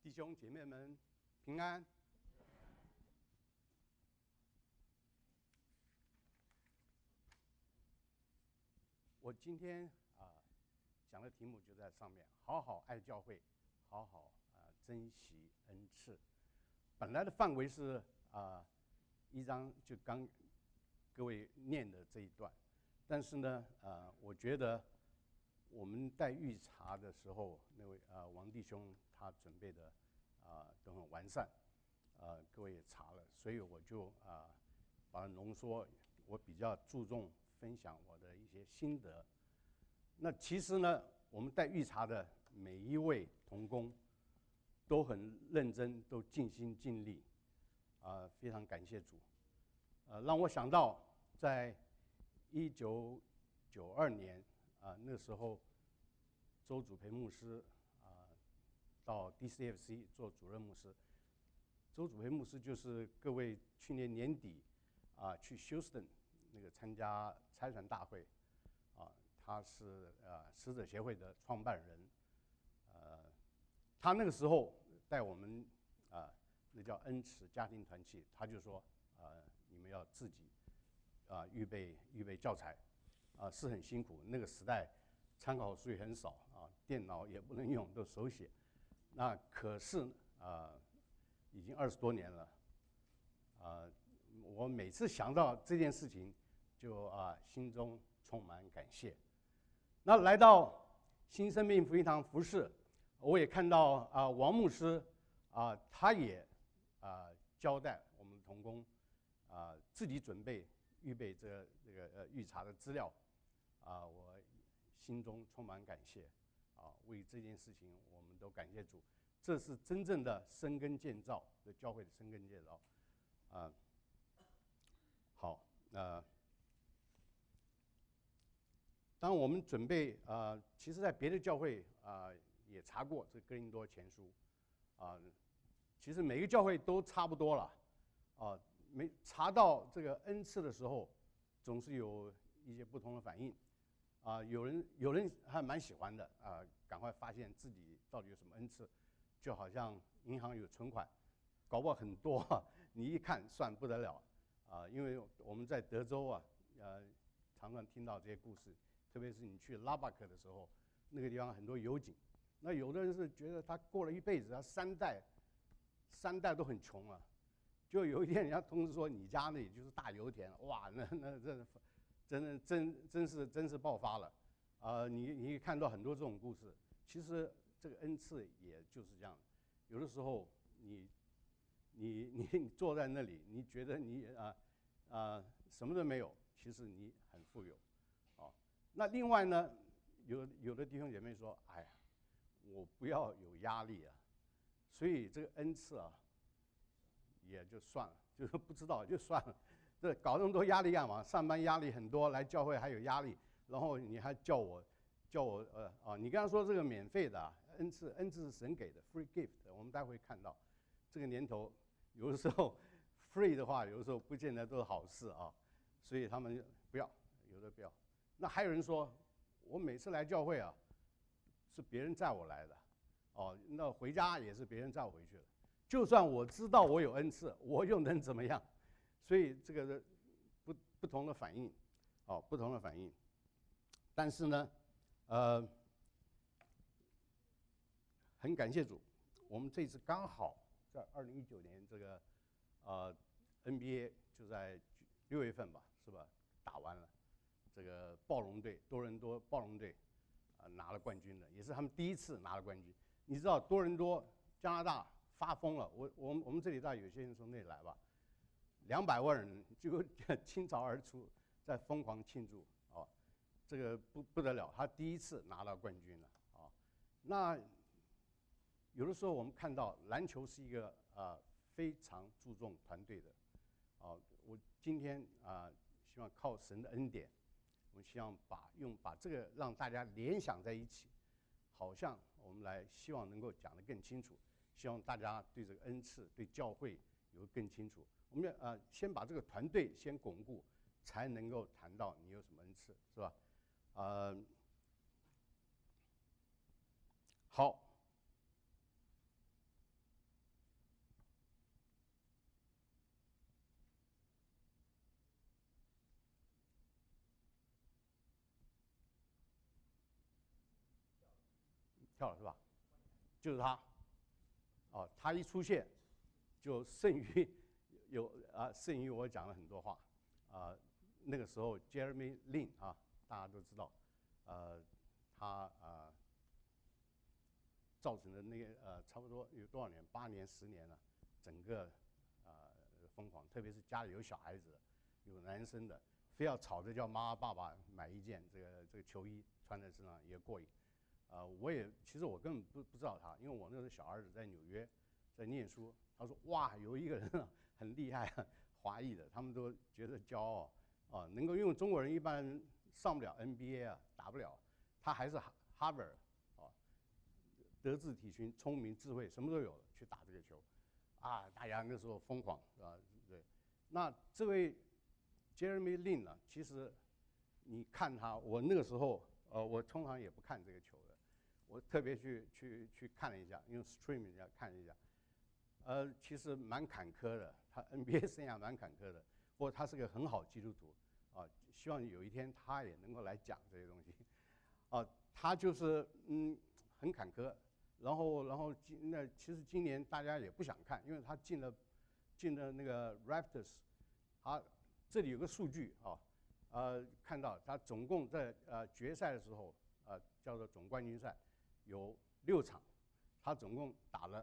弟兄姐妹们平安。我今天讲的题目就在上面，好好爱教会，好好珍惜恩赐。本来的范围是一章就刚各位念的这一段，但是呢我觉得我们在预查的时候，那位王弟兄他准备的都很完善，各位也查了，所以我就把它浓缩。我比较注重分享我的一些心得。那其实呢，我们在预查的每一位同工都很认真，都尽心尽力，非常感谢主。让我想到在1992年那时候，周祖培牧师到 DCFC 做主任牧师。周祖培牧师就是各位去年年底去休斯顿那个参加差传大会，他是使者协会的创办人，他那个时候带我们那叫恩慈家庭团契，他就说你们要自己预备教材，是很辛苦。那个时代参考书也很少电脑也不能用，都手写。那可是已经20多年了，我每次想到这件事情，就心中充满感谢。那来到新生命福音堂服侍，我也看到王牧师他也交代我们同工自己预备这个预查的资料，我心中充满感谢为这件事情我们都感谢主。这是真正的生根建造的教会的生根建造。好，当我们准备其实在别的教会也查过这哥林多前书其实每个教会都差不多了没查到这个恩赐的时候，总是有一些不同的反应有人还蛮喜欢的赶快发现自己到底有什么恩赐，就好像银行有存款，搞不好很多你一看算不得了因为我们在德州常常听到这些故事，特别是你去拉巴克的时候，那个地方很多油井，那有的人是觉得他过了一辈子，他三代都很穷就有一天人家通知说你家那里就是大油田，哇，那真是爆发了你看到很多这种故事。其实这个恩赐也就是这样，有的时候你坐在那里，你觉得你什么都没有，其实你很富有那另外呢，有的弟兄姐妹说，哎呀，我不要有压力所以这个恩赐也就算了，就是不知道就算了。这搞那么多压力干嘛？上班压力很多，来教会还有压力，然后你还叫我你刚刚说这个免费的恩赐是神给的 free gift， 我们待会看到这个年头有的时候 free 的话，有的时候不见得都是好事所以他们不要，有的不要。那还有人说，我每次来教会是别人载我来的那回家也是别人载我回去的。就算我知道我有恩赐，我又能怎么样？所以这个不同的反应不同的反应。但是呢很感谢主，我们这次刚好在2019年这个NBA 就在6月份吧，是吧？打完了，这个暴龙队多伦多暴龙队拿了冠军的，也是他们第一次拿了冠军。你知道多伦多加拿大发疯了，我们这里大概有些人从那里来吧，200万人就倾巢而出，在疯狂庆祝这个不得了，他第一次拿到冠军了那有的时候我们看到篮球是一个非常注重团队的我今天希望靠神的恩典，我们希望把这个让大家联想在一起，好像我们来希望能够讲得更清楚，希望大家对这个恩赐对教会有更清楚。我们要先把这个团队先巩固，才能够谈到你有什么恩赐，是吧？好， 跳了是吧？就是他，他一出现，就胜于胜于我讲了很多话，那个时候 Jeremy Lin 大家都知道，他造成的那个差不多有多少年，8年10年了，整个疯狂，特别是家里有小孩子的，有男生的，非要吵着叫妈妈爸爸买一件这个球衣穿在身上也过瘾。其实我根本不知道他，因为我那时候小儿子在纽约在念书，他说哇有一个人很厉害，华裔的，他们都觉得骄傲能够用中国人一般上不了 NBA 打不了，他还是哈佛德智体群聪明智慧什么都有了，去打这个球，大家那时候疯狂对。那这位 Jeremy Lin 呢，其实你看他，我那个时候我通常也不看这个球的，我特别去看了一下，用 stream 一下看了一下，其实蛮坎坷的，他 NBA 生涯蛮坎坷的，不过他是个很好基督徒希望有一天他也能够来讲这些东西他就是很坎坷。然后其实今年大家也不想看，因为他进了那个 Raptors， 他这里有个数据看到他总共在决赛的时候叫做总冠军赛有6场，他总共打了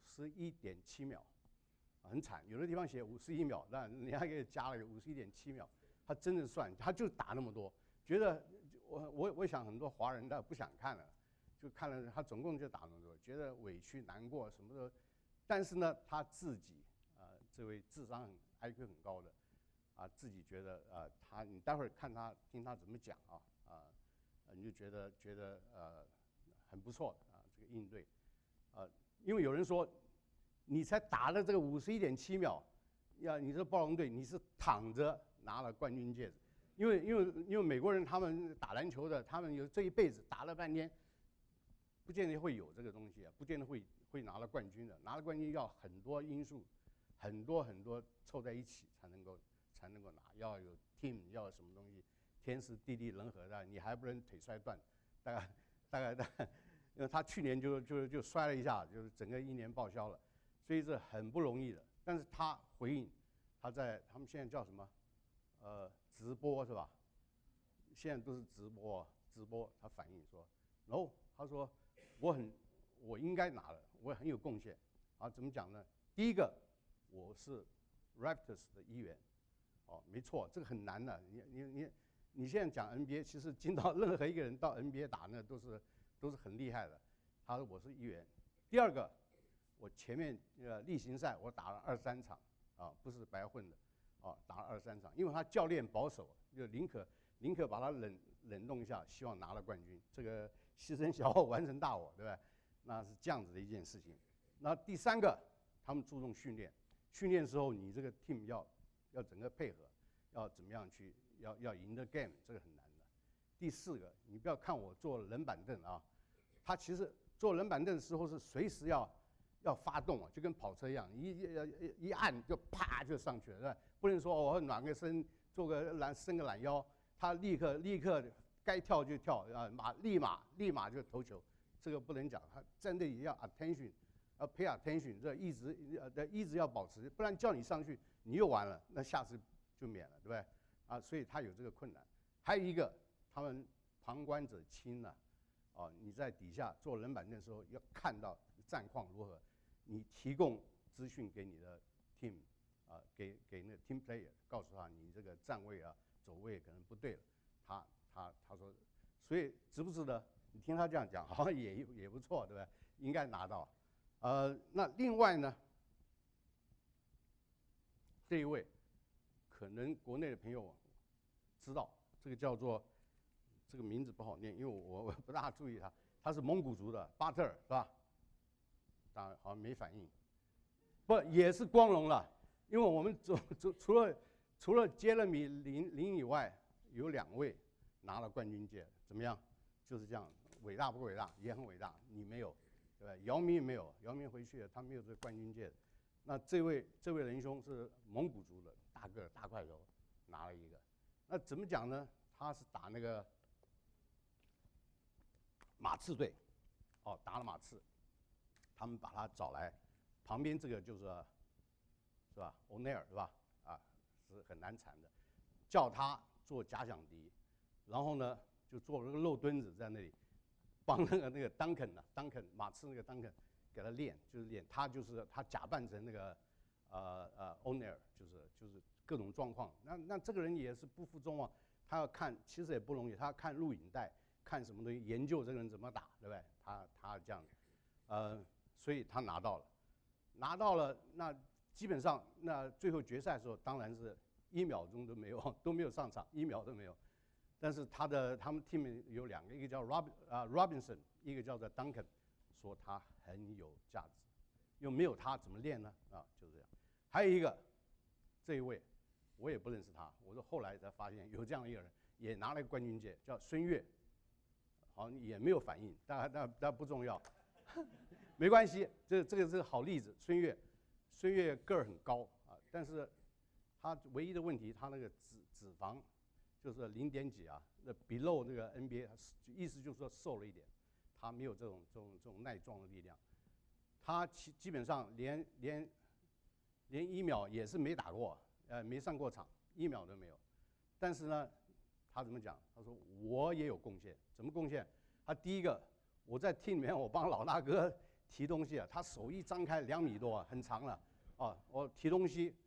51.7秒，很惨，有的地方写51秒，但人家给加了个51.7秒，他真的算，他就打那么多，觉得我想很多华人他不想看了。就看了他总共就打那么多，觉得委屈难过什么的，但是呢，他自己这位智商IQ 很高的自己觉得你待会儿听他怎么讲你就觉得很不错的这个应对因为有人说你才打了这个51.7秒，你这暴龙队你是躺着拿了冠军戒指，因为美国人他们打篮球的，他们有这一辈子打了半天。不见得会有这个东西不见得会拿了冠军的，拿了冠军要很多因素，很多凑在一起才能够拿，要有 team， 要有什么东西，天时地利人和的，你还不能腿摔断，大概，因为他去年就摔了一下，就是整个1年报销了，所以是很不容易的。但是他回应，他们现在叫什么？直播是吧？现在都是直播，他反映说，然后他说。我应该拿了，我很有贡献怎么讲呢？第一个，我是 Raptors 的一员没错，这个很难的。你现在讲 NBA， 其实进到任何一个人到 NBA 打那都是很厉害的。他说我是一员。第二个，我前面例行赛我打了23场不是白混的打了23场，因为他教练保守，就宁可把他冷冻一下，希望拿了冠军。这个牺牲小我完成大我，对吧？那是这样子的一件事情。那第三个，他们注重训练，训练的时候你这个 team 要整个配合，要怎么样去要赢得 game， 这个很难的。第四个，你不要看我坐冷板凳他其实坐冷板凳的时候是随时要发动就跟跑车一样，一按就啪就上去了，对吧？不能说我暖个身，伸个懒腰，他立刻该跳就跳立马就投球，这个不能讲，他在那里要 attention， 要 pay attention， 这一直要保持，不然叫你上去你又完了，那下次就免了，对不对？所以他有这个困难。还有一个，他们旁观者清你在底下坐冷板凳的时候要看到战况如何，你提供资讯给你的 team 给那个 team player， 告诉他你这个站位走位可能不对了，他说，所以值不值得？你听他这样讲，好像也不错，对不对？应该拿到。那另外呢，这一位可能国内的朋友知道，这个叫做这个名字不好念，因为我不大注意他是蒙古族的巴特尔，是吧？当然好像没反应，不也是光荣了，因为我们除了杰勒米林以外，有2位拿了冠军戒，怎么样？就是这样，伟大不伟大？也很伟大。你没有，对吧？姚明没有，姚明回去了，他没有这个冠军戒。那这位仁兄是蒙古族的大个大块头，拿了一个。那怎么讲呢？他是打那个马刺队， 达了马刺，他们把他找来，旁边这个就是是吧 ，O'Neal 是吧？是很难缠的，叫他做假想敌，然后呢就做了个肉墩子在那里，帮那个 Duncan 马刺那个 Duncan 给他练，就是练他假扮成那个O'Neal，就是各种状况。那这个人也是不负众望，他要看其实也不容易，他要看录影带，看什么东西，研究这个人怎么打，对不对？他这样子，所以他拿到了，那基本上那最后决赛的时候，当然是1秒钟都没有上场，1秒都没有。但是他们 team 有2个，一个叫 Robinson， 一个叫做 Duncan， 说他很有价值，又没有他怎么练呢？就是这样。还有一个，这一位我也不认识他，我是后来才发现有这样一个人，也拿了冠军戒，叫孙悦，好像也没有反应，但不重要，没关系，这个是好例子。孙悦个儿很高但是他唯一的问题，他那个脂肪就是0点几那below那个 NBA， 意思就是说瘦了一点，他没有这种耐撞的力量，他基本上连1秒也是没打过，没上过场，1秒都没有。但是呢，他怎么讲？他说我也有贡献，怎么贡献？他第一个，我在 team 里面我帮老大哥提东西他手一张开2米多很长了我提东西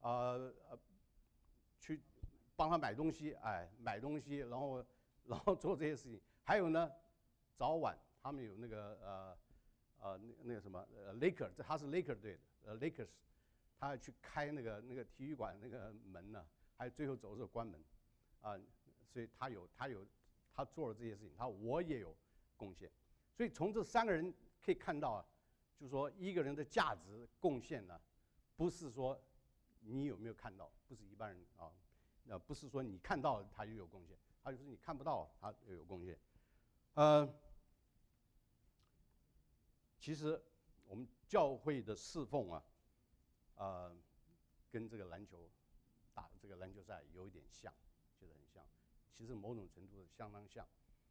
去帮他买东西，买东西，然后做这些事情。还有呢，早晚他们有那个那个什么Laker， 他是 Laker 队的Lakers， 他要去开那个体育馆那个门呢，还有最后走的时候关门所以他做了这些事情，我也有贡献。所以从这3个人可以看到就是说一个人的价值贡献呢，不是说你有没有看到，不是一般人不是说你看到他就有贡献，他就是你看不到他就有贡献。其实我们教会的侍奉跟这个篮球打这个篮球赛有一点像，就是很像，其实某种程度相当像。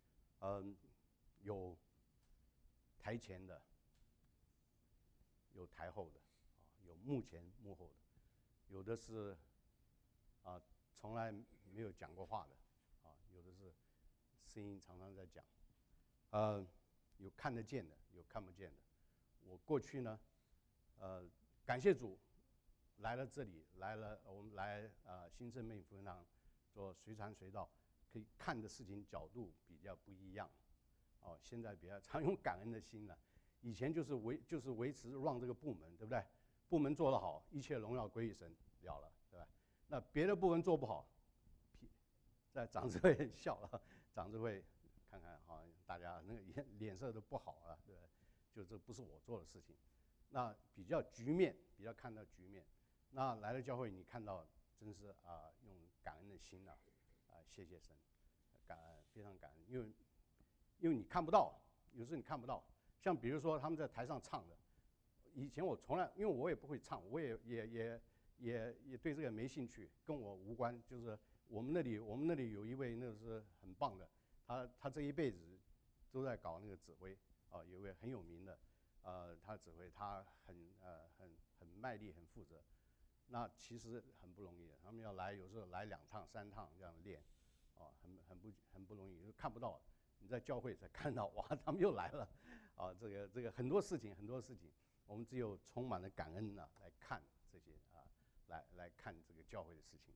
有台前的，有台后的，有幕前幕后的，有的是从来没有讲过话的，有的是声音常常在讲，有看得见的，有看不见的。我过去呢，感谢主来了这里，我们来新生命福音堂做随传随到，可以看的事情角度比较不一样。现在比较常用感恩的心了。以前就是维持让这个部门，对不对？部门做得好，一切荣耀归于神了，对吧？那别的部门做不好，在长智慧笑了，长智慧看看大家那个脸色都不好了，对不对？就这不是我做的事情。那比较局面，比较看到局面。那来了教会，你看到真是用感恩的心谢谢神，感恩，非常感恩，因为你看不到，有时候你看不到。像比如说他们在台上唱的，以前我从来，因为我也不会唱，我也对这个没兴趣，跟我无关。就是我们那里有一位那个是很棒的，他这一辈子都在搞那个指挥有一位很有名的他指挥，他很卖力，很负责。那其实很不容易的，他们要来，有时候来2趟3趟这样练很不容易，看不到。你在教会才看到，哇，他们又来了，这个很多事情，我们只有充满了感恩来看这些来看这个教会的事情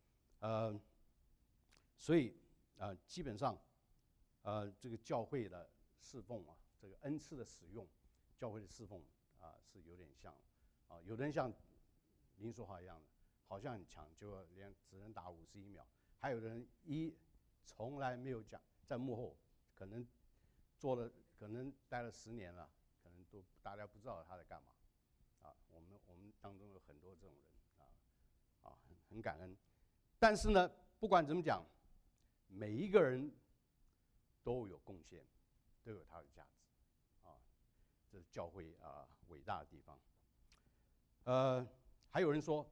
所以基本上这个教会的侍奉这个恩赐的使用，教会的侍奉是有点像有的人像林书豪一样的，好像很强，就只能打51秒，还有的人从来没有讲，在幕后。可能可能待了10年了，可能都大家不知道他在干嘛，我们当中有很多这种人很感恩。但是呢，不管怎么讲，每一个人都有贡献，都有他的价值这是教会伟大的地方。还有人说，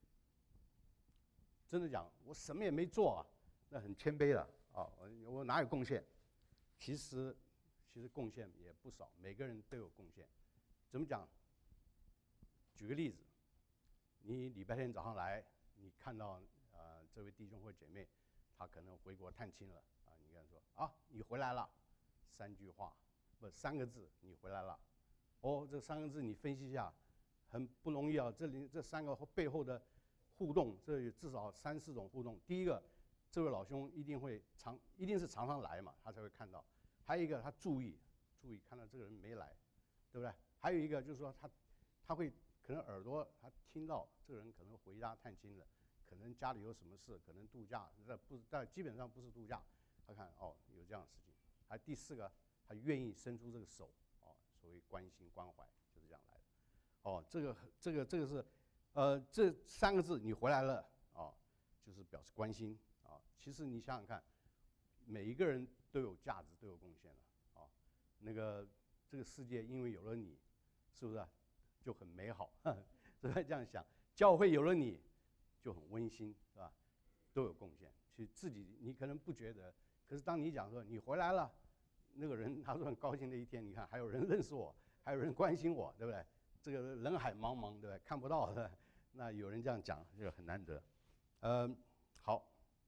真的讲，我什么也没做那很谦卑了我哪有贡献？其实其实贡献也不少，每个人都有贡献。怎么讲？举个例子，你礼拜天早上来，你看到这位弟兄或姐妹，他可能回国探亲了啊，你跟他说啊，你回来了，3句话，不3个字，你回来了。哦，这3个字你分析一下，很不容易啊。这3个背后的互动，这有至少3、4种互动。第一个，这位老兄一定是常常来嘛，他才会看到。还有一个，他注意看到这个人没来，对不对？还有一个就是说他会可能耳朵他听到这个人可能回家探亲了，可能家里有什么事，可能度假，但基本上不是度假。他看哦有这样的事情。还有第4个，他愿意伸出这个手，哦，所谓关心关怀就是这样来的。哦，这个是这3个字你回来了啊，就是表示关心啊。其实你想想看，每一个人都有价值，都有贡献的啊。这个世界因为有了你，是不是就很美好？是吧？这样想，教会有了你就很温馨，是吧？都有贡献。其实自己你可能不觉得，可是当你讲说你回来了，那个人他说很高兴的一天，你看还有人认识我，还有人关心我，对不对？这个人海茫茫，对不对？看不到，对不对？那有人这样讲，这个很难得。好。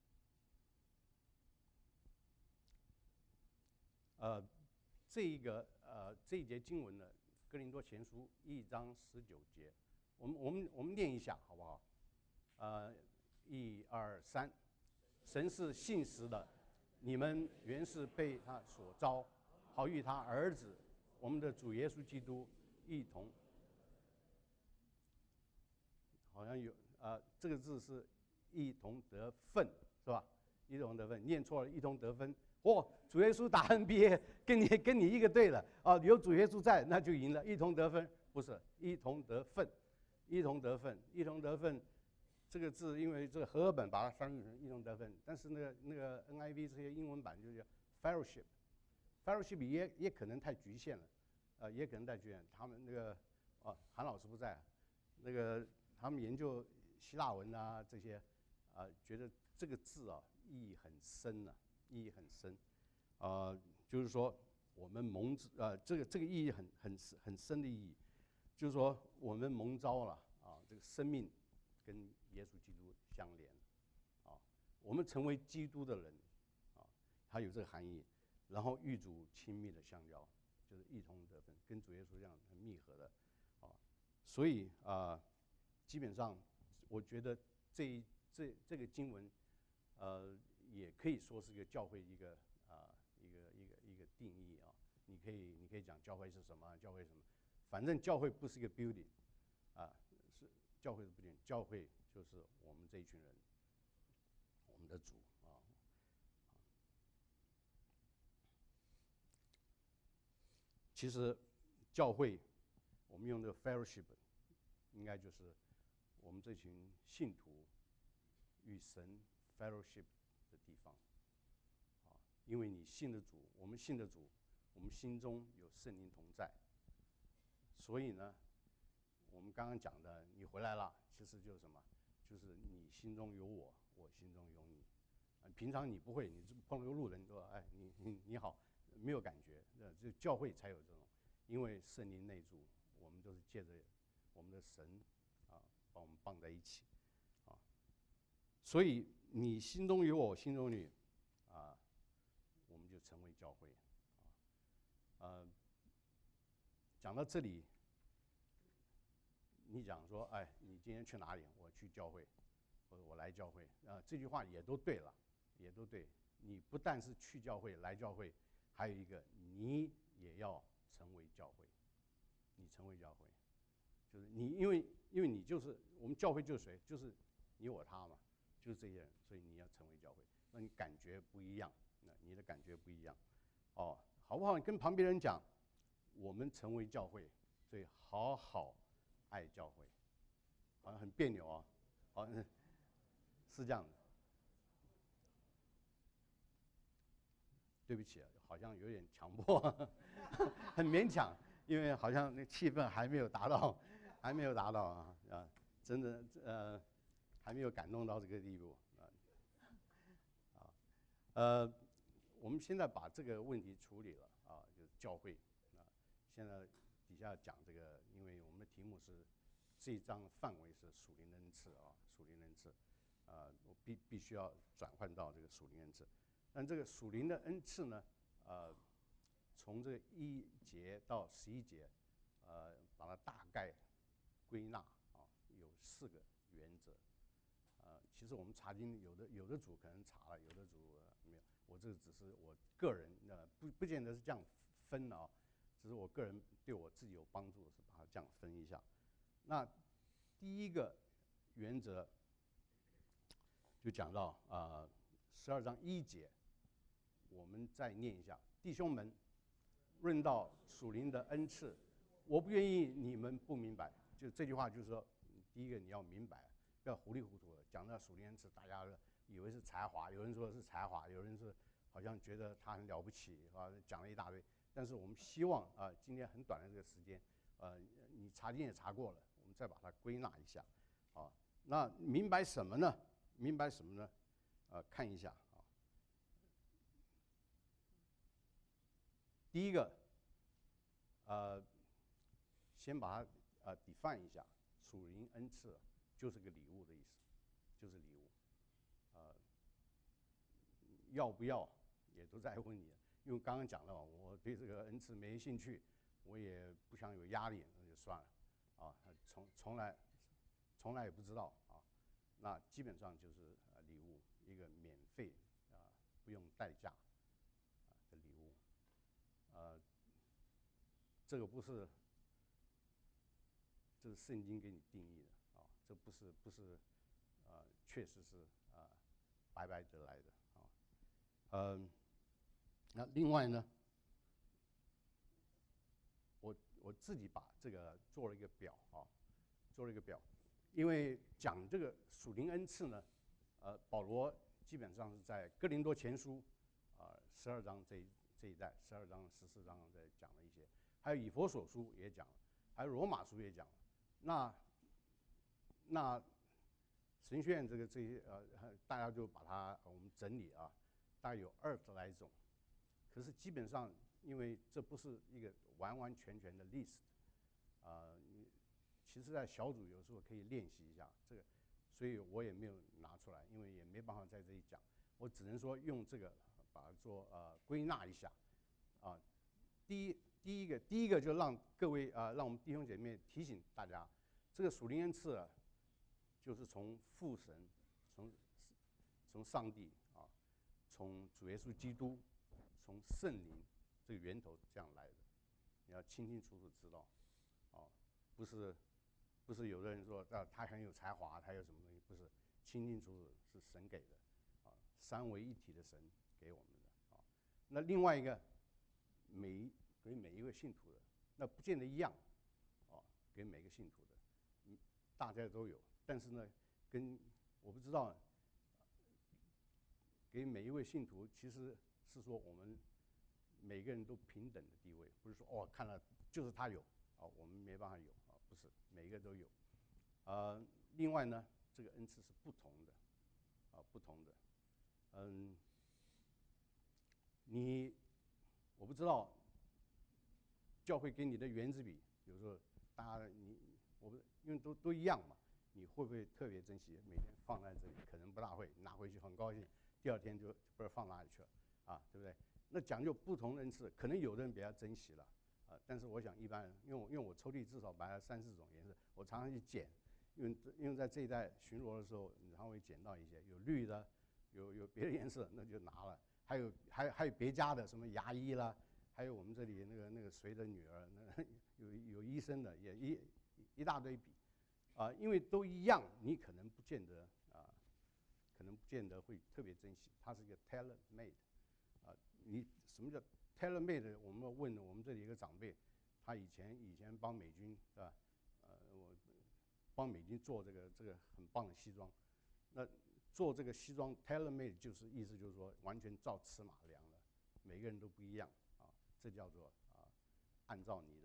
这一节经文呢，哥林多前书1章19节，我们念一下好不好？1、2、3，神是信实的，你们原是被他所招，好与他儿子我们的主耶稣基督一同。好像有这个字是一同得分，是吧？一同得分，念错了，一同得分。主耶稣打 NBA， 跟你一个队了啊！有主耶稣在，那就赢了，一同得分。不是一同得分，一同得分，一同得分。这个字因为这个和合本把它翻译成一同得分，但是那个 NIV 这些英文版就叫 fellowship 也可能太局限了，也可能太局限。他们韩老师不在，他们研究希腊文啊这些觉得这个字意义很深呢。意义很深，就是说我们这个意义很深的意义，就是说我们蒙召了这个生命跟耶稣基督相连，我们成为基督的人，它有这个含义，然后与主亲密的相交，就是一同得分，跟主耶稣这样很密合的，所以基本上我觉得这个经文，也可以说是一个教会一个定义啊。你可以讲教会是什么，教会什么，反正教会不是一个 building 是教会是 building， 教会就是我们这一群人，我们的主啊。其实教会我们用这个 fellowship， 应该就是我们这群信徒与神 fellowship 的地方，因为你信的主，我们信的主，我们心中有圣灵同在，所以呢，我们刚刚讲的，你回来了，其实就是什么？就是你心中有我，我心中有你。平常你不会，你碰到个路人说，哎，你好，没有感觉。只教会才有这种，因为圣灵内住，我们都是借着我们的神把我们绑在一起所以你心中有我，心中有你我们就成为教会讲到这里，你讲说，哎，你今天去哪里？我去教会，或者我来教会这句话也都对了，也都对。你不但是去教会来教会，还有一个你也要成为教会，你成为教会，就是你因为你就是我们教会就是谁？就是你我他嘛，就是这些人，所以你要成为教会，那你感觉不一样，那你的感觉不一样好不好？你跟旁边人讲，我们成为教会，所以好好爱教会，好像很别扭好像是这样的。对不起，好像有点强迫，很勉强，因为好像那气氛还没有达到，真的还没有感动到这个地步我们现在把这个问题处理了就教会啊。现在底下讲这个，因为我们的题目是这一章的范围是属灵恩赐啊，属灵恩赐我必须要转换到这个属灵恩赐。但这个属灵的恩赐呢，从这个1节到11节，把它大概归纳啊，有4个原则。其实我们查经有的组可能查了，有的组没有。我这只是我个人不见得是这样分的啊，只是我个人对我自己有帮助，是把它这样分一下。那第一个原则就讲到12章1节，我们再念一下：弟兄们，论到属灵的恩赐，我不愿意你们不明白。就这句话就是说，第一个你要明白，不要糊里糊涂的讲到属灵恩赐，大家以为是才华，有人说是才华，有人是好像觉得他很了不起啊，讲了一大堆。但是我们希望今天很短的这个时间，你查经也查过了，我们再把它归纳一下啊。那明白什么呢？明白什么呢？看一下啊。第一个，先把它define一下，属灵恩赐就是个礼物的意思，就是礼物。要不要也都在问你，因为刚刚讲了，我对这个恩赐没兴趣，我也不想有压力，那就算了啊。从来也不知道啊。那基本上就是礼物，一个免费不用代价的礼物。这个不是，这是圣经给你定义的啊，这不是确实是白白得来的啊。那另外呢，我自己把这个做了一个表啊，做了一个表，因为讲这个属灵恩赐呢，保罗基本上是在哥林多前书12章这一带，12章14章在讲了一些，还有以弗所书也讲了，还有罗马书也讲了。那神学院这些大家就把它我们整理啊，大概有20来种。可是基本上，因为这不是一个完完全全的 list，其实在小组有时候可以练习一下这个，所以我也没有拿出来，因为也没办法在这里讲，我只能说用这个把它做归纳一下啊。第一个就让各位让我们弟兄姐妹提醒大家，这个属灵恩赐就是从父神，从上帝啊，从主耶稣基督，从圣灵这个源头这样来的，你要清清楚楚知道，不是有的人说他很有才华，他有什么东西，不是，清清楚楚是神给的三位一体的神给我们的那另外一个给每一位信徒的，那不见得一样给每个信徒的，大家都有，但是呢，我不知道给每一位信徒，其实是说我们每个人都平等的地位，不是说看了就是他有我们没办法有不是，每一个都有。另外呢，这个恩赐是不同的不同的。我不知道教会给你的原子笔，有时候大家因为都一样嘛，你会不会特别珍惜？每天放在这里，可能不大会，拿回去很高兴，第二天就不知道放哪里去了对不对？那讲究不同的恩赐，可能有的人比较珍惜了但是我想一般人，因为我抽屉至少摆了3、4种颜色，我常常去捡，因为在这一带巡逻的时候，你常会捡到一些有绿的，有别的颜色，那就拿了。还有别家的什么牙医啦，还有我们这里那个谁的女儿，有医生的，也一大堆笔因为都一样，你可能不见得会特别珍惜。它是一个 tailor made 你什么叫 tailor made？ 我们要问我们这里一个长辈，他以前帮美军是吧？我帮美军做这个很棒的西装，那做这个西装 tailor made 意思就是说完全照尺码量的，每个人都不一样这叫做按照你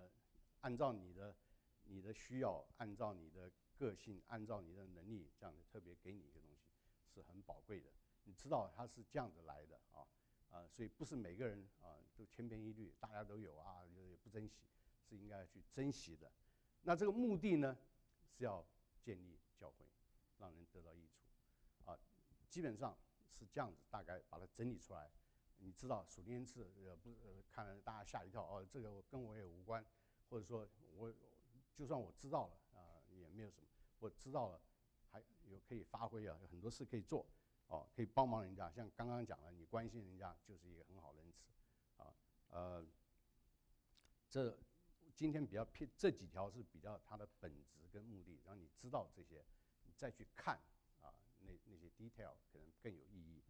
的需要，按照你的个性，按照你的能力，这样特别给你一个东西是很宝贵的。你知道它是这样子来的所以不是每个人都千篇一律，大家都有也不珍惜，是应该去珍惜的。那这个目的呢，是要建立教会，让人得到益处，基本上是这样子，大概把它整理出来。你知道属灵恩赐，看了大家吓一跳，这个跟我也无关，或者说就算我知道了也没有什么，我知道了还有可以发挥有很多事可以做，可以帮忙人家。像刚刚讲的，你关心人家就是一个很好的恩赐，这今天比较偏这几条是比较它的本质跟目的，让你知道这些，你再去看那些 detail 可能更有意义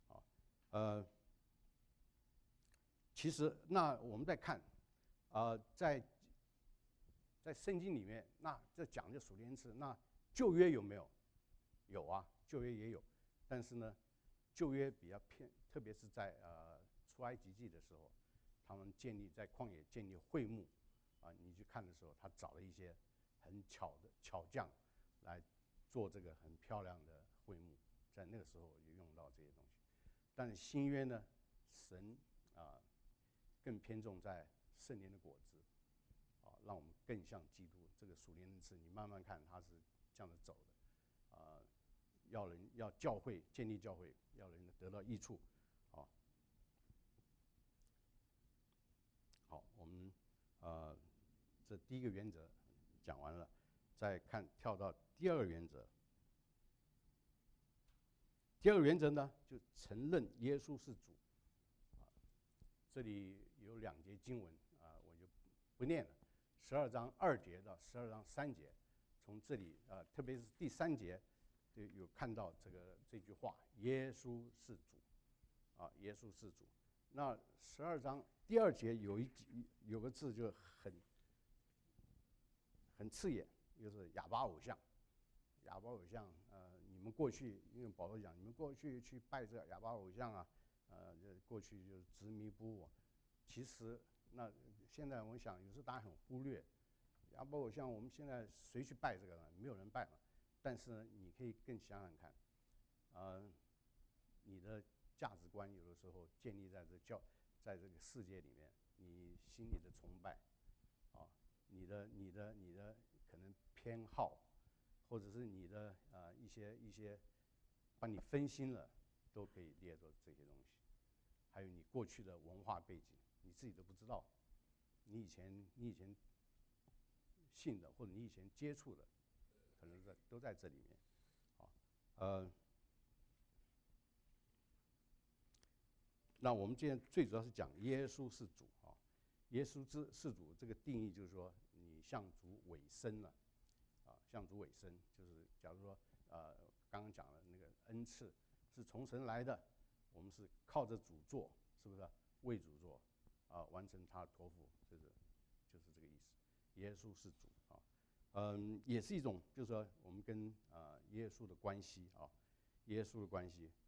其实那我们再看在圣经里面，那这讲的属灵恩赐，那旧约有没有？有啊，旧约也有，但是呢，旧约比较偏，特别是在出埃及记的时候，他们在旷野建立会幕你去看的时候，他找了一些很巧的巧匠来做这个很漂亮的会幕，在那个时候也用到这些东西。但是新约呢，神更偏重在圣灵的果子让我们更像基督。这个属灵恩赐，你慢慢看，它是这样的走的要教会建立教会，要人得到益处好，我们这第一个原则讲完了，再跳到第二个原则。第二个原则呢，就承认耶稣是主这里有2节经文我就不念了，12章2节到12章3节，从这里特别是第3节就有看到这句话，耶稣是主耶稣是主。那12章第2节有个字就很刺眼，就是哑巴偶像。哑巴偶像你们过去，因为保罗讲，你们过去去拜这哑巴偶像过去就是执迷不悟。其实那现在我们想，有时候大家很忽略哑巴偶像，我们现在谁去拜这个呢？没有人拜嘛。但是呢，你可以更想想看你的价值观有的时候建立在这个世界里面，你心里的崇拜你的可能偏好，或者是你的一些把你分心了，都可以列作这些东西。还有你过去的文化背景，你自己都不知道，你以前信的或者你以前接触的，可能都在这里面那我们今天最主要是讲耶稣是主耶稣是主这个定义就是说，你向主委身了向主委身，就是假如说刚刚讲的那个恩赐是从神来的，我们是靠着主做，是不是为主做完成他的托付，就是这个意思。耶稣是主也是一种就是说我们跟耶稣的关系耶稣的关系。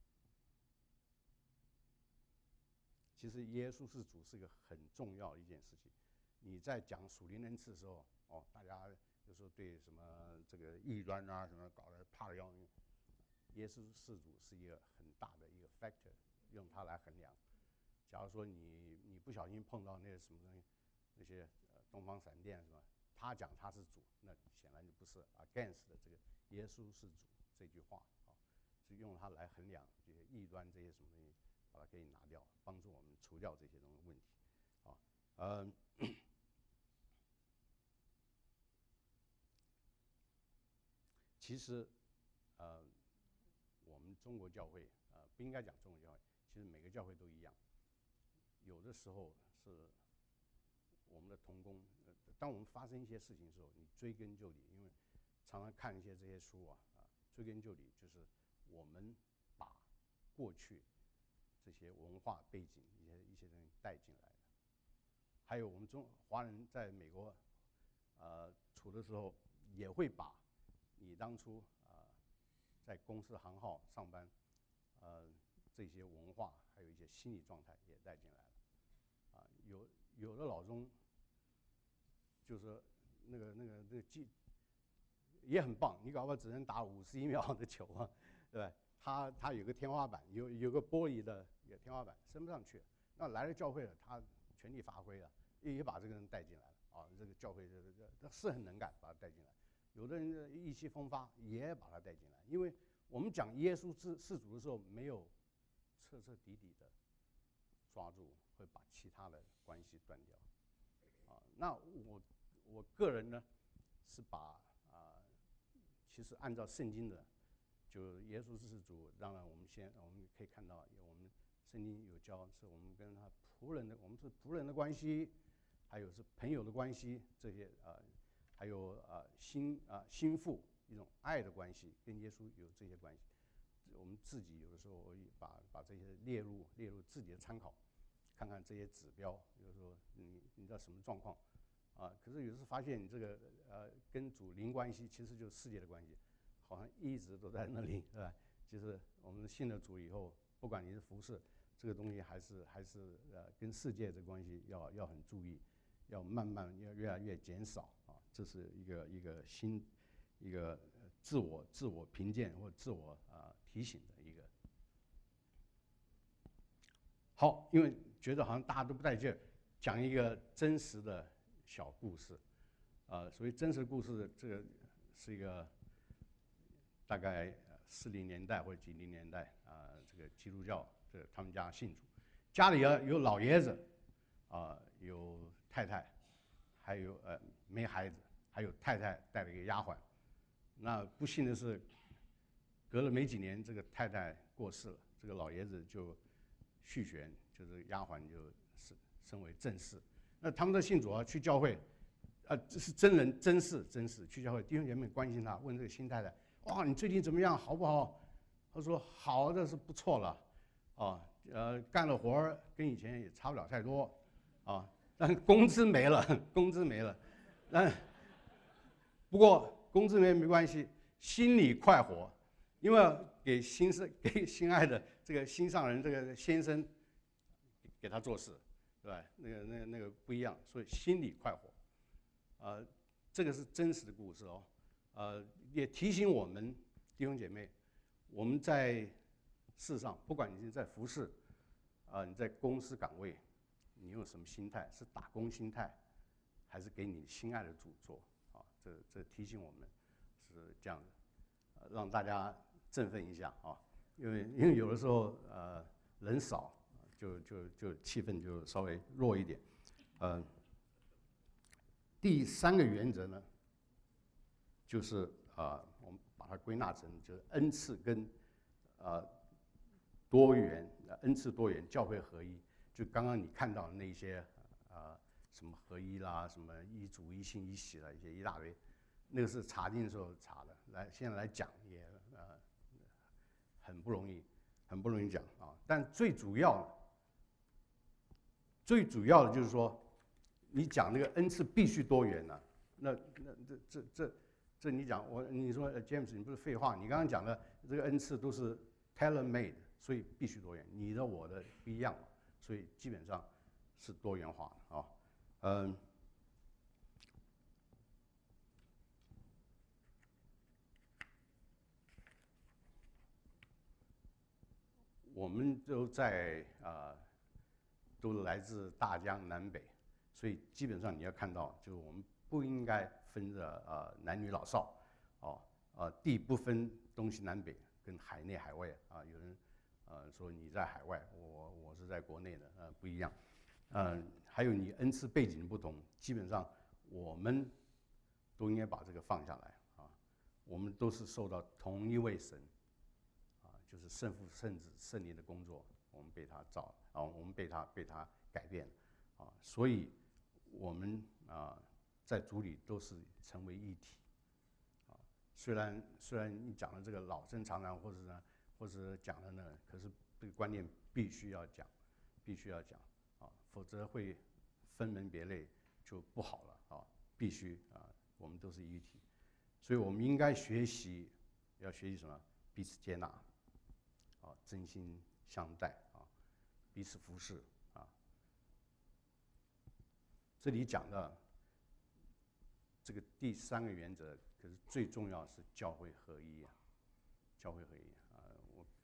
其实耶稣是主是个很重要的一件事情。你在讲属灵恩赐的时候大家有时候对什么这个异端什么搞得怕得要命，耶稣是主是一个很大的一个 factor， 用它来衡量。假如说你不小心碰到那些什么东西，那些东方闪电是吧？他讲他是主，那显然就不是 against 的这个耶稣是主这句话是用它来衡量这些异端这些什么东西，把它可以拿掉，帮助我们除掉这些东西问题其实我们中国教会不应该讲中国教会，其实每个教会都一样。有的时候是我们的同工当我们发生一些事情的时候，你追根究底，因为常常看一些这些书追根究底就是我们把过去这些文化背景一些东西带进来的。还有我们华人在美国处的时候，也会把你当初在公司行号上班这些文化还有一些心理状态也带进来了有的老中就是说那个也很棒，你搞不好只能打51秒的球对吧？ 它有个天花板，有个玻璃的一个天花板，升不上去。那来了教会了，他全力发挥了，也把这个人带进来了啊。这个教会这是很能干，把他带进来。有的人意气风发，也把他带进来。因为我们讲耶稣是主的时候，没有彻彻底底的抓住，会把其他的关系断掉。啊，那我个人呢，是把其实按照圣经的，就耶稣是主，当然我们可以看到，我们圣经有教，是我们跟他仆人的，我们是仆人的关系，还有是朋友的关系，这些还有心腹一种爱的关系，跟耶稣有这些关系。我们自己有的时候会把这些列入自己的参考，看看这些指标，有的时候你知道什么状况啊？可是有时候发现你这个跟主零关系，其实就是世界的关系，好像一直都在那里，是吧？就是我们信了主以后，不管你是服侍这个东西，还是跟世界的关系要很注意，要慢慢要越来越减少啊。这是一个自我评鉴或自我提醒的一个。好，因为觉得好像大家都不带劲儿，讲一个真实的小故事，所谓真实故事，这个是一个大概40年代或者90年代这个基督教，他们家信主，家里有老爷子，有太太，还有没孩子，还有太太带了一个丫鬟。那不幸的是，隔了没几年，这个太太过世了，这个老爷子就续弦，就是丫鬟就升为正室。那他们的信主去教会，这是真事去教会，弟兄姐妹关心他，问这个新太太，哇，你最近怎么样，好不好？他说好的是不错了，干了活儿跟以前也差不了太多，但工资没了，不过工资没关系，心里快活，因为给心爱的这个心上人这个先生给他做事，对吧？那个不一样，所以心里快活，这个是真实的故事哦，也提醒我们弟兄姐妹，我们在世上，不管你是在服侍，你在公司岗位，你用什么心态？是打工心态，还是给你心爱的主做？这提醒我们是这样的，让大家振奋一下啊，因为有的时候人少，就气氛就稍微弱一点。第3个原则呢，就是我们把它归纳成就是恩赐跟多元，恩赐多元，教会合一。就刚刚你看到的那些什么合一啦，什么一主一信一喜啦，一大堆，那个是查经的时候查的，现在来讲也很不容易讲啊。但最主要的就是说，你讲那个恩赐必须多元呢，这你讲你说James 你不是废话，你刚刚讲的这个恩赐都是 tailor-made， 所以必须多元，你的我的不一样，所以基本上是多元化的啊。我们都来自大江南北，所以基本上你要看到，就是我们不应该分着男女老少，地不分东西南北，跟海内海外啊。有人说你在海外，我是在国内的，不一样。还有你恩赐背景不同，基本上我们都应该把这个放下来啊。我们都是受到同一位神，就是圣父、圣子、圣灵的工作，我们被他造我们被他改变所以我们在主里都是成为一体虽然你讲的这个老生常谈，或者讲的呢，可是这个观念必须要讲否则会分门别类就不好了必须我们都是一体，所以我们应该要学习什么？彼此接纳真心相待彼此服侍这里讲的这个第3个原则，可是最重要是教会合一教会合一我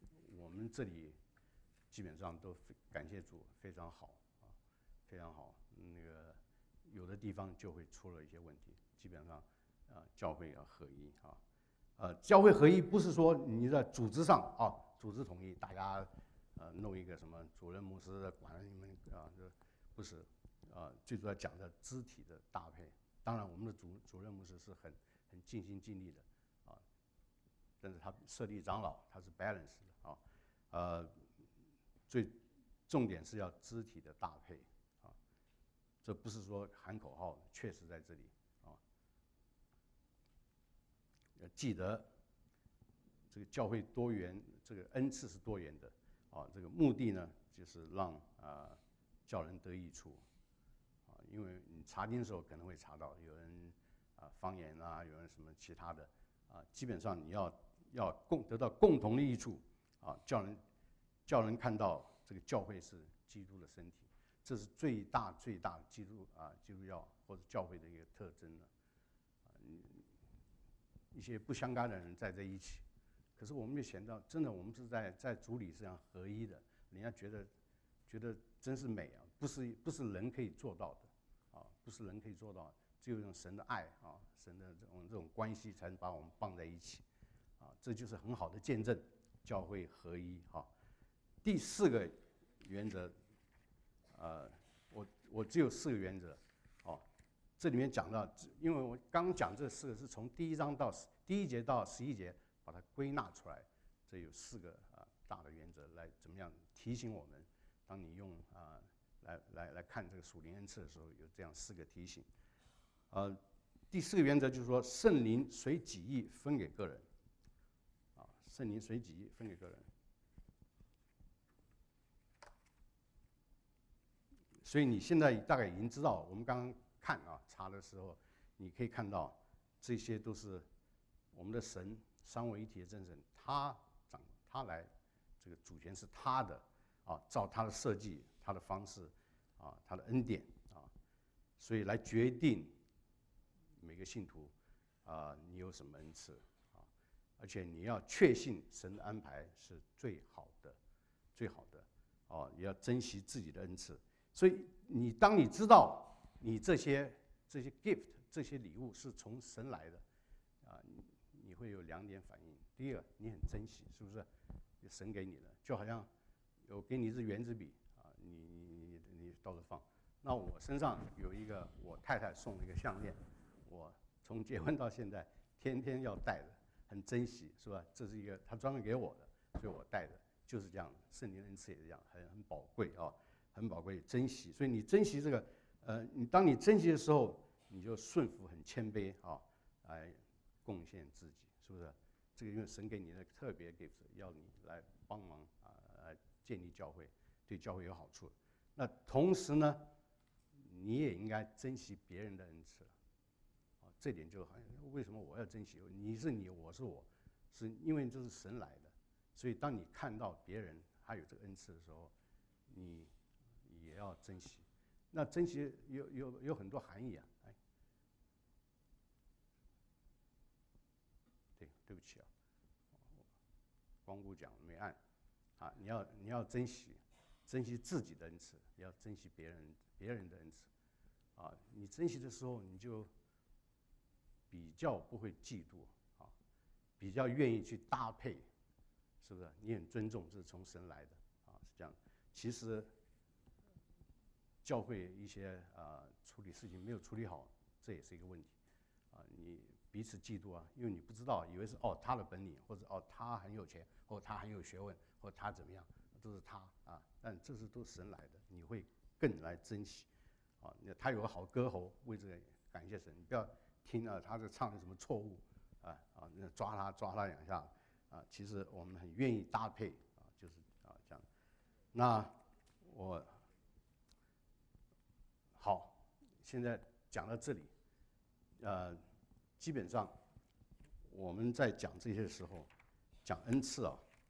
们这里基本上都感谢主非常好啊，非常好。那个有的地方就会出了一些问题，基本上教会要合一啊。教会合一不是说你在组织上啊，组织统一，大家弄一个什么主任牧师管了你们啊，这不是最主要讲的肢体的搭配。当然，我们的主任牧师是很尽心尽力的啊，但是他设立长老，他是 balance 的啊，最重点是要肢体的搭配啊，这不是说喊口号，确实在这里啊。要记得，这个教会多元，这个恩赐是多元的啊，这个目的呢，就是让叫人得益处。因为你查经的时候可能会查到有人方言啊，有人什么其他的基本上你要得到共同的益处啊，叫人看到这个教会是基督的身体，这是最大的基督教或者教会的一个特征了。一些不相干的人在一起，可是我们也想到，真的我们是在主里这样合一的，人家觉得真是美啊，不是人可以做到的。不是人可以做到，只有用神的爱啊，神的这种关系才能把我们绑在一起，这就是很好的见证，教会合一啊。第4个原则，我只有4个原则，这里面讲到，因为我刚讲这4个是从第1节到11节把它归纳出来，这有4个大的原则来怎么样提醒我们，当你用来看这个属灵恩赐的时候，有这样4个提醒。第4个原则就是说，圣灵随己意分给个人，圣灵随己意分给个人。所以你现在大概已经知道，我们刚刚看查的时候，你可以看到这些都是我们的神三位一体的真神，他来，这个主权是他的照他的设计。他的方式他的恩典所以来决定每个信徒你有什么恩赐而且你要确信神的安排是最好的也要珍惜自己的恩赐。所以当你知道你这些 gift 这些礼物是从神来的你会有2点反应。第一个，你很珍惜，是不是？神给你的，就好像有给你一支原子笔。你到处放。那我身上有一个我太太送的一个项链，我从结婚到现在天天要戴着，很珍惜，是吧？这是一个她专门给我的，所以我戴着，就是这样。圣灵的恩赐也是这样，很宝贵很宝贵，珍惜。所以你珍惜这个，当你珍惜的时候，你就顺服、很谦卑来贡献自己，是不是？这个因为神给你的特别 gift， 要你来帮忙来建立教会，对教会有好处。那同时呢，你也应该珍惜别人的恩赐，这点就好像为什么我要珍惜？你是你，我是我，是因为这是神来的，所以当你看到别人他有这个恩赐的时候，你也要珍惜。那珍惜有很多含义对不起光顾讲没按你要珍惜自己的恩赐，也要珍惜别人的恩赐你珍惜的时候，你就比较不会嫉妒比较愿意去搭配，是不是？你很尊重，这是从神来的是这样。其实教会一些处理事情没有处理好，这也是一个问题你彼此嫉妒因为你不知道，以为是他的本领，或者他很有钱，或者他很有学问，或者他怎么样，都是他但这是都是神来的，你会更来珍惜他有个好歌喉，为这个感谢神。你不要听他这唱的什么错误那抓他2下其实我们很愿意搭配就是这样。那我好，现在讲到这里基本上我们在讲这些时候，讲恩赐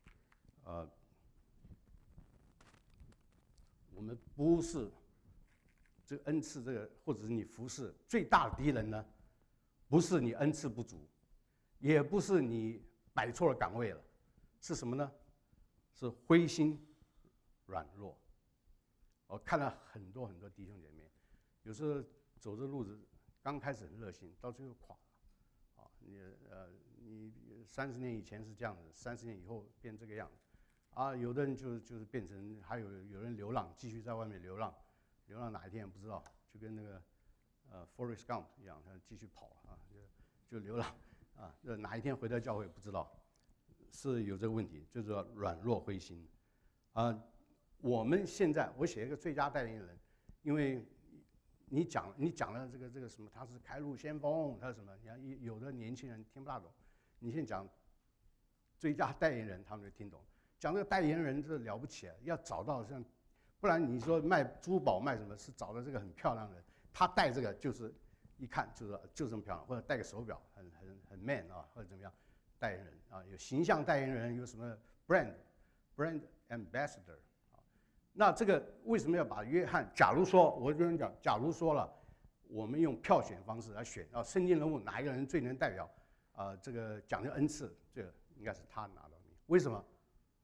我们不是这个恩赐或者是你服侍最大的敌人呢，不是你恩赐不足，也不是你摆错了岗位了，是什么呢？ 是灰心软弱。我看了很多很多弟兄姐妹，有时候走这路子刚开始很热心，到最后垮了。啊，你30年以前是这样子，30年以后变这个样子。啊，有的人就是变成，还有人流浪，继续在外面流浪，流浪哪一天也不知道，就跟那个Forrest Gump 一样，他继续跑啊，就流浪啊，哪一天回到教会不知道，是有这个问题，就是说软弱灰心。我们现在我写一个最佳代言人，因为你讲了这个什么，他是开路先锋，他是什么？你看有的年轻人听不大懂，你现在讲最佳代言人，他们就听懂。讲这个代言人这了不起啊，要找到像，不然你说卖珠宝卖什么，是找的这个很漂亮的人，他戴这个就是一看就这么漂亮，或者戴个手表很 man 啊，或者怎么样，代言人啊，有形象代言人，有什么 brand ambassador 啊，那这个为什么要把约翰？假如说我跟你讲，假如说了，我们用票选方式来选啊，圣经人物哪一个人最能代表这个讲究恩赐，这个应该是他拿到名，为什么？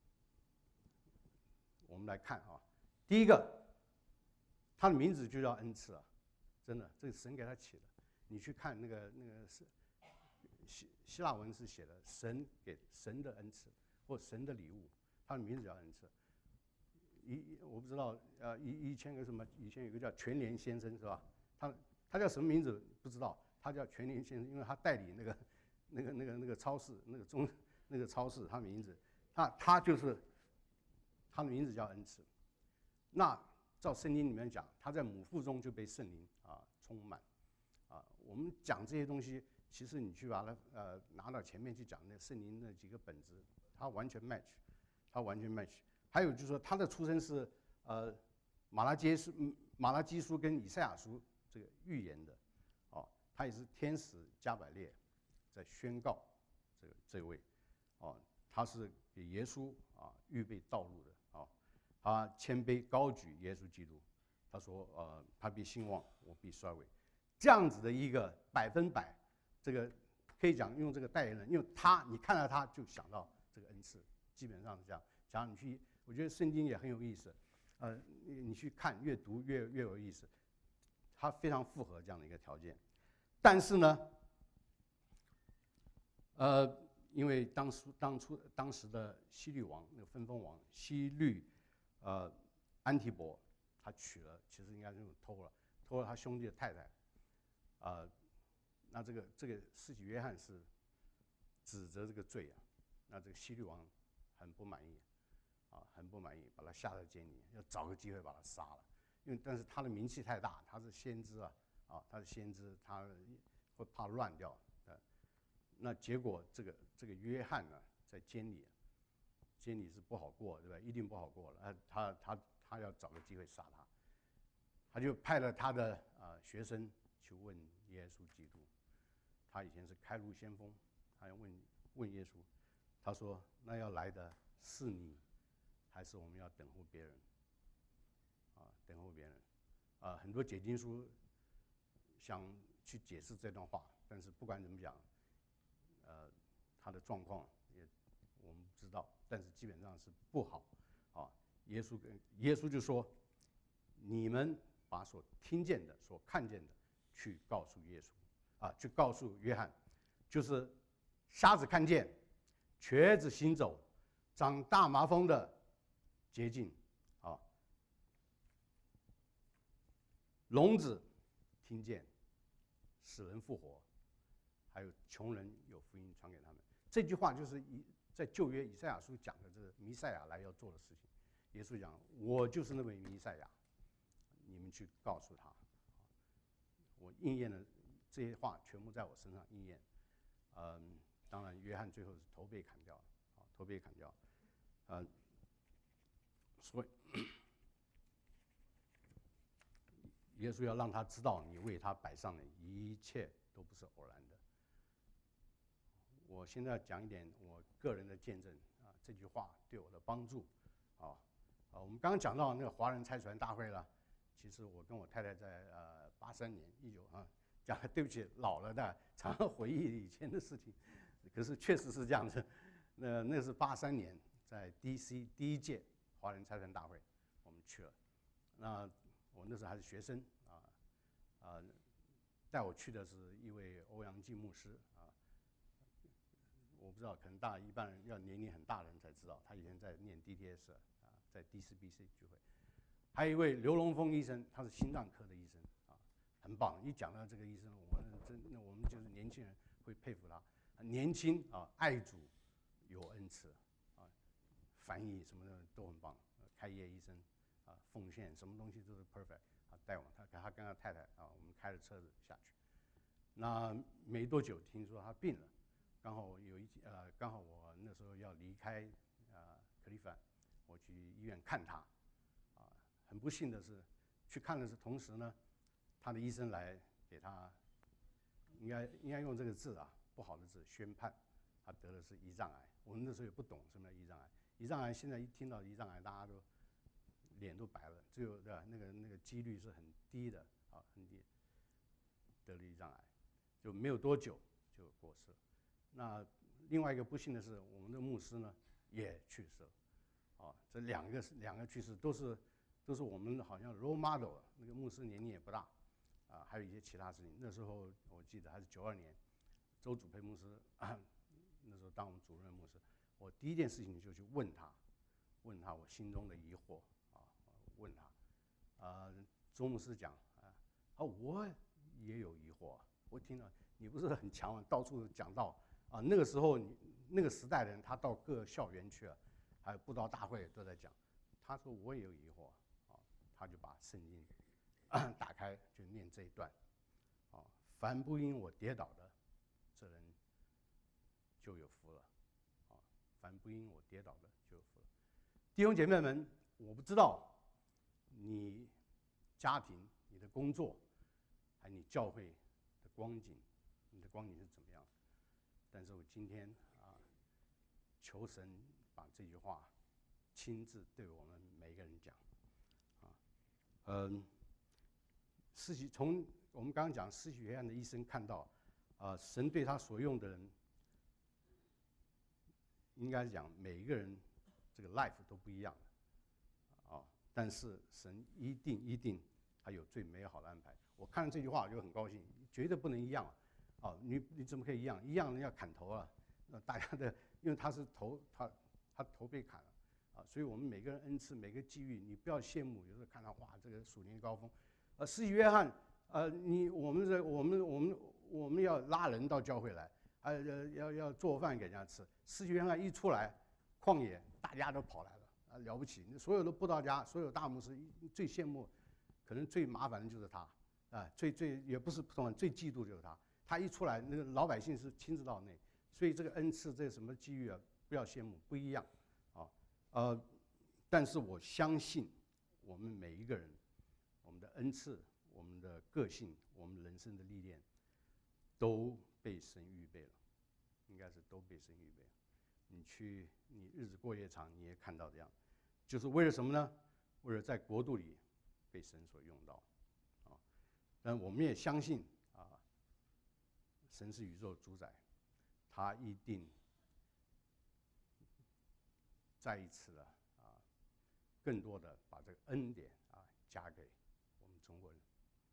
我们来看啊，第一个，他的名字就叫恩赐啊，真的，这是神给他起的。你去看那个是希腊文是写的神给神的恩赐或神的礼物，他的名字叫恩赐。我不知道以前有什么，以前有个叫全联先生是吧？他叫什么名字不知道，他叫全联先生，因为他代理那个超市那个超市，他名字他就是他的名字叫恩赐。那照圣经里面讲，他在母腹中就被圣灵充满我们讲这些东西，其实你去把它拿到前面去讲那圣灵那几个本质，它完全 match， 它完全 match。还有就是说，他的出生是马拉基书跟以赛亚书这个预言的，他也是天使加百列在宣告这位，他是给耶稣预备道路的他谦卑高举耶稣基督，他说他必兴旺，我必衰微，这样子的一个100%，这个可以讲用这个代言人，因为你看到他就想到这个恩赐，基本上是这样。假如你去，我觉得圣经也很有意思，你去看越读越有意思，它非常符合这样的一个条件。但是呢，因为当时的希律王那个分封王希律安提伯，他娶了，其实应该是偷了他兄弟的太太，那这个施洗约翰是指责这个罪那这个希律王很不满意很不满意，把他下在监里，要找个机会把他杀了。但是他的名气太大，他是先知他是先知，他会怕乱掉那结果这个约翰呢，在监里是不好过，对吧？一定不好过了。他要找个机会杀他，他就派了他的学生去问耶稣基督。他以前是开路先锋，他要问耶稣，他说：“那要来的是你，还是我们要等候别人？”等候别人很多解经书想去解释这段话，但是不管怎么讲，他的状况我们不知道，但是基本上是不好耶稣就说：“你们把所听见的、所看见的，去告诉耶稣去告诉约翰，就是瞎子看见，瘸子行走，长大麻风的洁净聋子听见，死人复活，还有穷人有福音传给他们。”这句话就是在旧约以赛亚书讲的这个弥赛亚来要做的事情。耶稣讲：“我就是那位弥赛亚，你们去告诉他。”我应验了这些话，全部在我身上应验。当然，约翰最后是头被砍掉头被砍掉。所以耶稣要让他知道，你为他摆上的一切都不是偶然的。我现在讲一点我个人的见证这句话对我的帮助我们刚刚讲到那个华人猜船大会了，其实我跟我太太在83年讲对不起老了的，常常回忆以前的事情，可是确实是这样子。那是83年， 在 DC 第1届华人财团大会，我们去了。那我那时候还是学生带我去的是一位欧阳靖牧师我不知道，可能一般人要年龄很大的人才知道，他以前在念 DTS 在 DCBC 聚会。还有一位刘龙峰医生，他是心脏科的医生很棒。一讲到这个医生，我们就是年轻人会佩服他，年轻爱主，有恩赐翻译什么的都很棒，开业医生奉献什么东西都是 perfect 带我们，他跟他太太我们开着车子下去。那没多久听说他病了，刚好我那时候要离开克利夫兰，我去医院看他很不幸的是，去看的是同时呢，他的医生来给他应该用这个字不好的字宣判，他得的是胰脏癌。我们那时候也不懂什么叫胰脏癌，胰脏癌现在一听到胰脏癌，大家都脸都白了，只有那个几率是很低的很低，得了胰脏癌，就没有多久就过世了。那另外一个不幸的是，我们的牧师呢也去世了这两个去世都是我们好像 role model 那个牧师年龄也不大还有一些其他事情。那时候我记得还是92年，周祖培牧师那时候当我们主任牧师，我第一件事情就去问他我心中的疑惑问他周牧师讲我也有疑惑我听了你不是很强吗？到处讲道那个时候那个时代的人，他到各校园去了，还有布道大会都在讲。他说我也有疑惑他就把圣经打开，就念这一段凡不因我跌倒的，这人就有福了凡不因我跌倒的就有福了。弟兄姐妹们，我不知道你家庭、你的工作，还有你教会的光景，你的光景是怎么样？但是我今天求神把这句话亲自对我们每一个人讲从我们刚刚讲施洗约翰的一生看到神对他所用的人，应该讲每一个人这个 life 都不一样的但是神一定他有最美好的安排。我看到这句话我就很高兴，绝对不能一样你怎么可以一样？一样人要砍头那大家的，因为他是他头被砍了所以我们每个人恩赐，每个机遇，你不要羡慕。有时候看到哇，这个属灵高峰施洗约翰我们要拉人到教会来要做饭给人家吃。施洗约翰一出来，旷野大家都跑来了了不起！所有的布道家，所有大牧师最羡慕，可能最麻烦的就是他最也不是普通人，最嫉妒就是他。他一出来，那个老百姓是亲自到内，所以这个恩赐，这什么机遇不要羡慕，不一样但是我相信我们每一个人，我们的恩赐，我们的个性，我们人生的历练，都被神预备了，应该是都被神预备了。你日子过越长，你也看到这样，就是为了什么呢？为了在国度里被神所用到但我们也相信神是宇宙主宰，他一定再一次的更多的把这个恩典加给我们中国人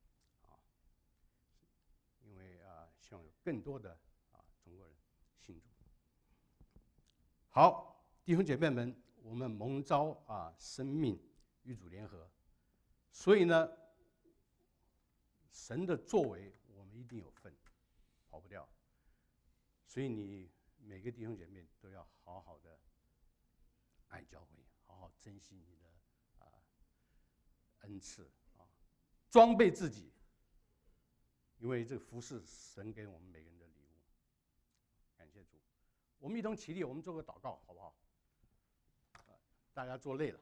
因为希望有更多的中国人信主。好，弟兄姐妹们，我们蒙召生命与主联合，所以呢，神的作为我们一定有份，跑不掉。所以你每个弟兄姐妹都要好好的爱教会，好好珍惜你的恩赐装备自己，因为这个服侍神给我们每个人的礼物。感谢主，我们一同起立，我们做个祷告，好不好？大家做累了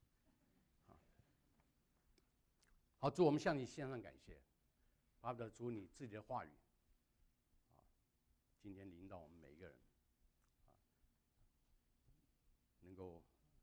好，主，我们向你献上感谢，巴不得主你自己的话语今天领导我们每一个人能够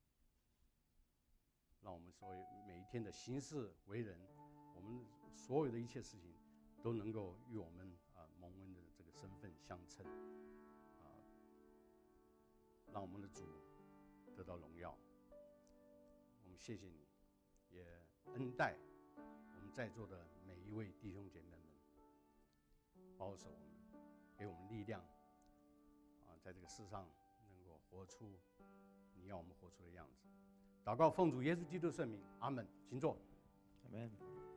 让我们所有每一天的行事为人，我们所有的一切事情都能够与我们蒙恩的这个身份相称让我们的主得到荣耀。我们谢谢你，也恩待我们在座的每一位弟兄姐妹们，保守我们，给我们力量，在这个世上能够活出你要我们活出的样子。祷告奉主耶稣基督圣名，阿门。请坐。 Amen.